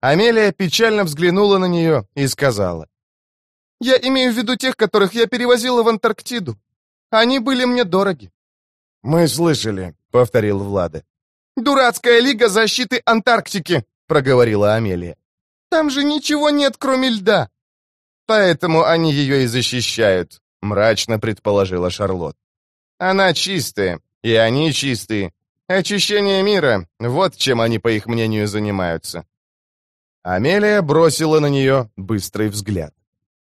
Амелия печально взглянула на нее и сказала: «Я имею в виду тех, которых я перевозила в Антарктиду. Они были мне дороги». «Мы слышали», — повторил Влада. «Дурацкая лига защиты Антарктики», — проговорила Амелия. «Там же ничего нет, кроме льда». «Поэтому они ее и защищают», — мрачно предположила Шарлотт. «Она чистая, и они чистые. Очищение мира — вот чем они, по их мнению, занимаются». Амелия бросила на нее быстрый взгляд.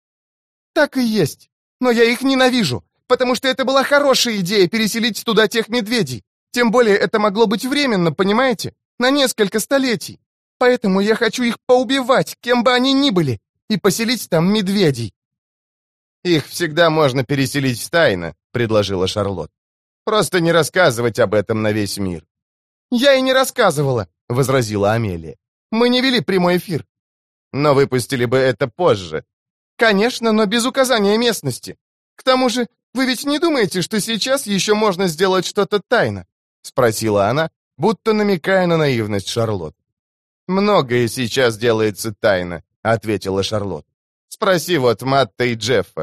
«Так и есть. Но я их ненавижу, потому что это была хорошая идея переселить туда тех медведей. Тем более это могло быть временно, понимаете? На несколько столетий. Поэтому я хочу их поубивать, кем бы они ни были, и поселить там медведей». «Их всегда можно переселить тайно», — предложила Шарлотт. «Просто не рассказывать об этом на весь мир». «Я и не рассказывала», — возразила Амелия. «Мы не вели прямой эфир». «Но выпустили бы это позже». «Конечно, но без указания местности. К тому же, вы ведь не думаете, что сейчас еще можно сделать что-то тайно?» — спросила она, будто намекая на наивность Шарлотт. «Многое сейчас делается тайно», — ответила Шарлотт. «Спроси вот Матта и Джеффа».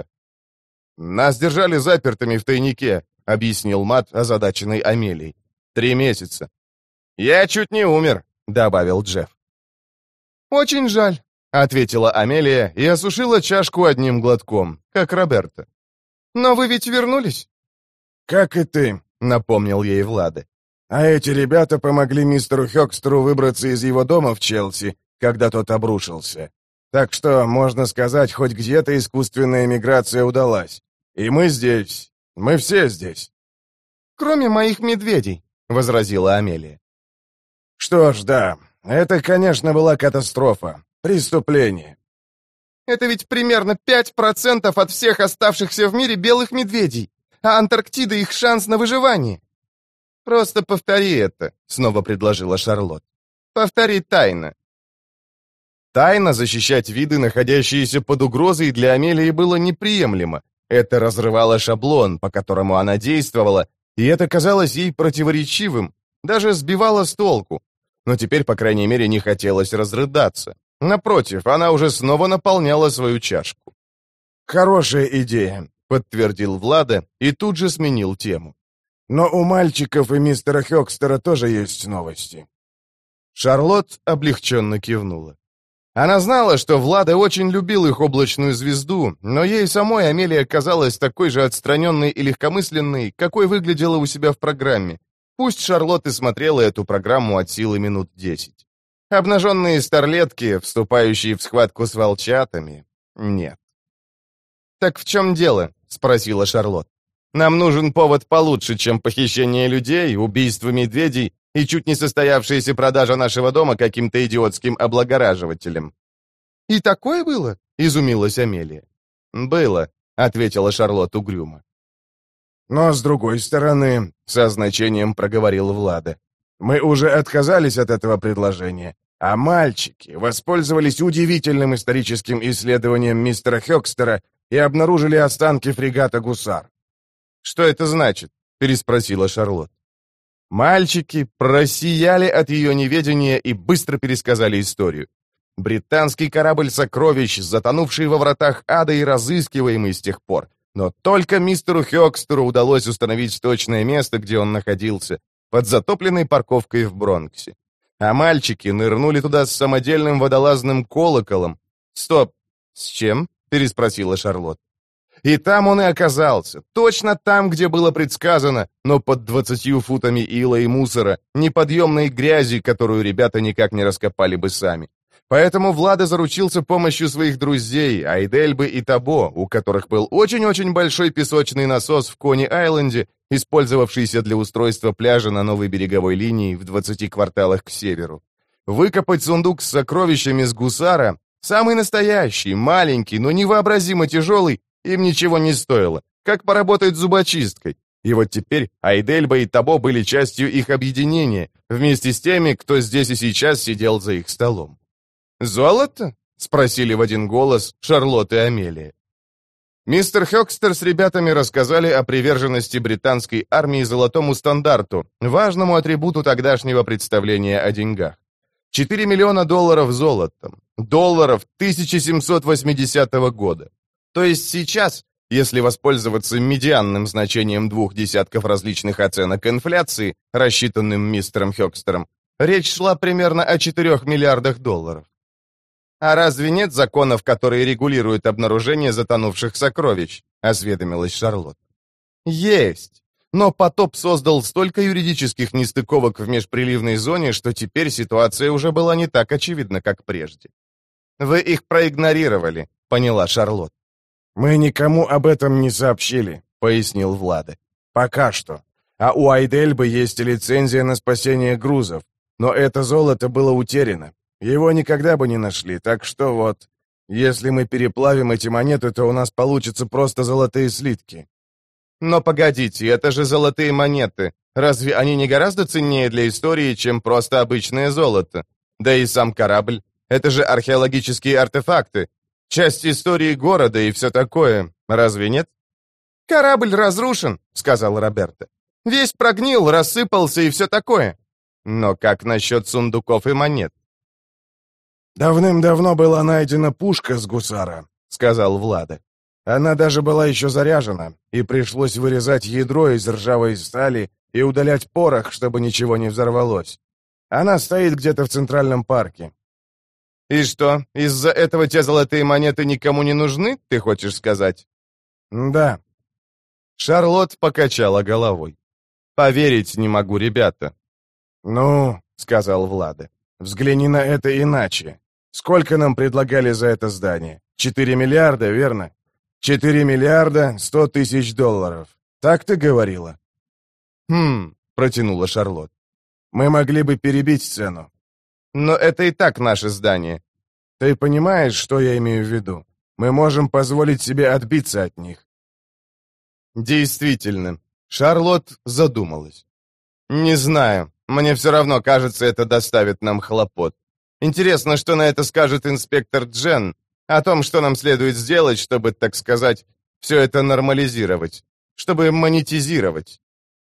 «Нас держали запертыми в тайнике», — объяснил Матт, озадаченный Амелией. 3 месяца. «Я чуть не умер», — добавил Джефф. «Очень жаль», — ответила Амелия и осушила чашку одним глотком, как Роберто. «Но вы ведь вернулись?» «Как и ты», — напомнил ей Влада. «А эти ребята помогли мистеру Хёкстеру выбраться из его дома в Челси, когда тот обрушился. Так что, можно сказать, хоть где-то искусственная миграция удалась. И мы здесь. Мы все здесь». «Кроме моих медведей», — возразила Амелия. «Что ж, да, это, конечно, была катастрофа. Преступление». «Это ведь примерно 5% от всех оставшихся в мире белых медведей, а Антарктида — их шанс на выживание». «Просто повтори это», — снова предложила Шарлотт. «Повтори тайно». Тайно защищать виды, находящиеся под угрозой, для Амелии было неприемлемо. Это разрывало шаблон, по которому она действовала, и это казалось ей противоречивым, даже сбивало с толку. Но теперь, по крайней мере, не хотелось разрыдаться. Напротив, она уже снова наполняла свою чашку. «Хорошая идея», — подтвердил Влада и тут же сменил тему. «Но у мальчиков и мистера Хёкстера тоже есть новости». Шарлотт облегченно кивнула. Она знала, что Влада очень любил их облачную звезду, но ей самой Амелия казалась такой же отстраненной и легкомысленной, какой выглядела у себя в программе. Пусть Шарлотт и смотрела эту программу от силы минут 10. Обнаженные старлетки, вступающие в схватку с волчатами, нет. «Так в чем дело?» — спросила Шарлотт. «Нам нужен повод получше, чем похищение людей, убийство медведей и чуть не состоявшаяся продажа нашего дома каким-то идиотским облагораживателем». «И такое было?» — изумилась Амелия. «Было», — ответила Шарлотт угрюмо. «Но, с другой стороны, — со значением проговорил Влада, — мы уже отказались от этого предложения, а мальчики воспользовались удивительным историческим исследованием мистера Хёкстера и обнаружили останки фрегата «Гусар». «Что это значит?» — переспросила Шарлотт. Мальчики просияли от ее неведения и быстро пересказали историю. Британский корабль «Сокровищ», затонувший во вратах ада и разыскиваемый с тех пор. Но только мистеру Хёкстеру удалось установить точное место, где он находился, под затопленной парковкой в Бронксе. А мальчики нырнули туда с самодельным водолазным колоколом. «Стоп! С чем?» — переспросила Шарлотт. И там он и оказался, точно там, где было предсказано, но под 20 футами ила и мусора, неподъемной грязи, которую ребята никак не раскопали бы сами. Поэтому Влада заручился помощью своих друзей, Айдельбы и Табо, у которых был очень-очень большой песочный насос в Кони-Айленде, использовавшийся для устройства пляжа на новой береговой линии в 20 кварталах к северу. Выкопать сундук с сокровищами с гусара, самый настоящий, маленький, но невообразимо тяжелый, им ничего не стоило, как поработать зубочисткой. И вот теперь Айдельба и Табо были частью их объединения, вместе с теми, кто здесь и сейчас сидел за их столом. «Золото?» — спросили в один голос Шарлотт и Амелия. Мистер Хёкстер с ребятами рассказали о приверженности британской армии золотому стандарту, важному атрибуту тогдашнего представления о деньгах. 4 миллиона долларов золотом. Долларов 1780 года. То есть сейчас, если воспользоваться медианным значением 2 десятков различных оценок инфляции, рассчитанным мистером Хёкстером, речь шла примерно о 4 миллиардах долларов. «А разве нет законов, которые регулируют обнаружение затонувших сокровищ?» — осведомилась Шарлотт. «Есть. Но потоп создал столько юридических нестыковок в межприливной зоне, что теперь ситуация уже была не так очевидна, как прежде». «Вы их проигнорировали», — поняла Шарлотт. «Мы никому об этом не сообщили», — пояснил Влада. «Пока что. А у Айдельбы есть лицензия на спасение грузов. Но это золото было утеряно. Его никогда бы не нашли, так что вот, если мы переплавим эти монеты, то у нас получатся просто золотые слитки». «Но погодите, это же золотые монеты. Разве они не гораздо ценнее для истории, чем просто обычное золото? Да и сам корабль. Это же археологические артефакты. Часть истории города и все такое. Разве нет?» «Корабль разрушен», — сказал Роберто. «Весь прогнил, рассыпался и все такое. Но как насчет сундуков и монет?» «Давным-давно была найдена пушка с гусара», — сказал Влада. «Она даже была еще заряжена, и пришлось вырезать ядро из ржавой стали и удалять порох, чтобы ничего не взорвалось. Она стоит где-то в Центральном парке». «И что, из-за этого те золотые монеты никому не нужны, ты хочешь сказать?» «Да». Шарлотт покачала головой. «Поверить не могу, ребята». «Ну», — сказал Влада, — «взгляни на это иначе. Сколько нам предлагали за это здание? 4 миллиарда, верно? 4 миллиарда 100 тысяч долларов. Так ты говорила?» Протянула Шарлотт. «Мы могли бы перебить цену». «Но это и так наше здание». «Ты понимаешь, что я имею в виду? Мы можем позволить себе отбиться от них». «Действительно». Шарлотт задумалась. «Не знаю. Мне все равно кажется, это доставит нам хлопот. Интересно, что на это скажет инспектор Джен, о том, что нам следует сделать, чтобы, так сказать, все это нормализировать, чтобы монетизировать».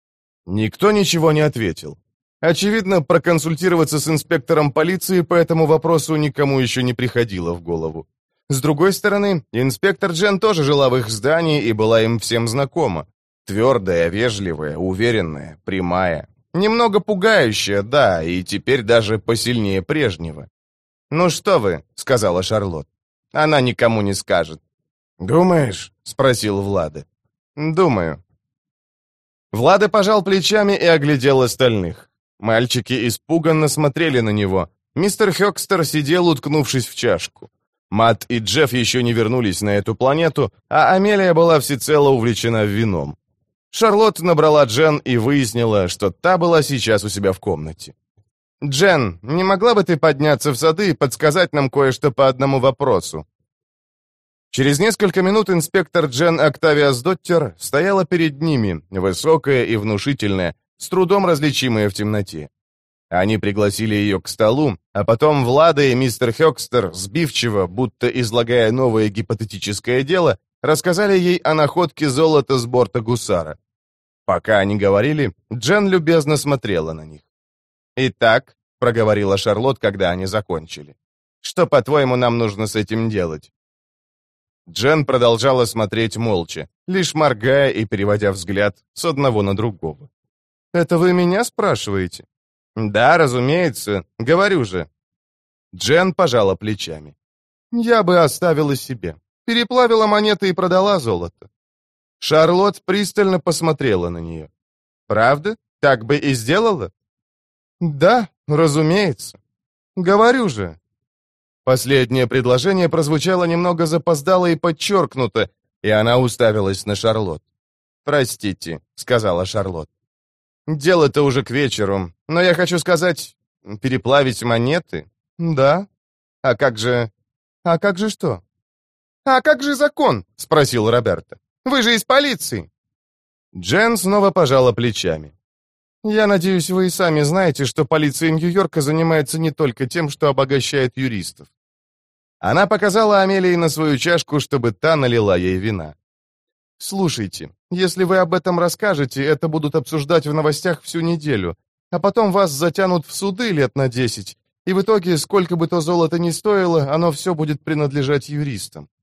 Никто ничего не ответил. Очевидно, проконсультироваться с инспектором полиции по этому вопросу никому еще не приходило в голову. С другой стороны, инспектор Джен тоже жила в их здании и была им всем знакома. Твердая, вежливая, уверенная, прямая. Немного пугающая, да, и теперь даже посильнее прежнего. «Ну что вы», — сказала Шарлотт. «Она никому не скажет». «Думаешь?» — спросил Влада. «Думаю». Влада пожал плечами и оглядел остальных. Мальчики испуганно смотрели на него. Мистер Хёкстер сидел, уткнувшись в чашку. Мат и Джефф еще не вернулись на эту планету, а Амелия была всецело увлечена вином. Шарлотт набрала Джен и выяснила, что та была сейчас у себя в комнате. «Джен, не могла бы ты подняться в сады и подсказать нам кое-что по одному вопросу?» Через несколько минут инспектор Джен Октавиас Доттер стояла перед ними, высокая и внушительная, с трудом различимая в темноте. Они пригласили ее к столу, а потом Влада и мистер Хёкстер, сбивчиво, будто излагая новое гипотетическое дело, рассказали ей о находке золота с борта гусара. Пока они говорили, Джен любезно смотрела на них. «Итак», — проговорила Шарлотт, когда они закончили, «что, по-твоему, нам нужно с этим делать?» Джен продолжала смотреть молча, лишь моргая и переводя взгляд с одного на другого. «Это вы меня спрашиваете?» «Да, разумеется, говорю же». Джен пожала плечами. «Я бы оставила себе. Переплавила монеты и продала золото». Шарлотт пристально посмотрела на нее. «Правда? Так бы и сделала?» «Да, разумеется. Говорю же». Последнее предложение прозвучало немного запоздало и подчеркнуто, и она уставилась на Шарлотт. «Простите», — сказала Шарлотт. «Дело-то уже к вечеру, но я хочу сказать, переплавить монеты? Да. А как же... А как же что?» «А как же закон?» — спросил Роберто. «Вы же из полиции!» Джен снова пожала плечами. «Я надеюсь, вы и сами знаете, что полиция Нью-Йорка занимается не только тем, что обогащает юристов». Она показала Амелии на свою чашку, чтобы та налила ей вина. «Слушайте, если вы об этом расскажете, это будут обсуждать в новостях всю неделю, а потом вас затянут в суды лет на 10, И в итоге, сколько бы то золото ни стоило, оно все будет принадлежать юристам.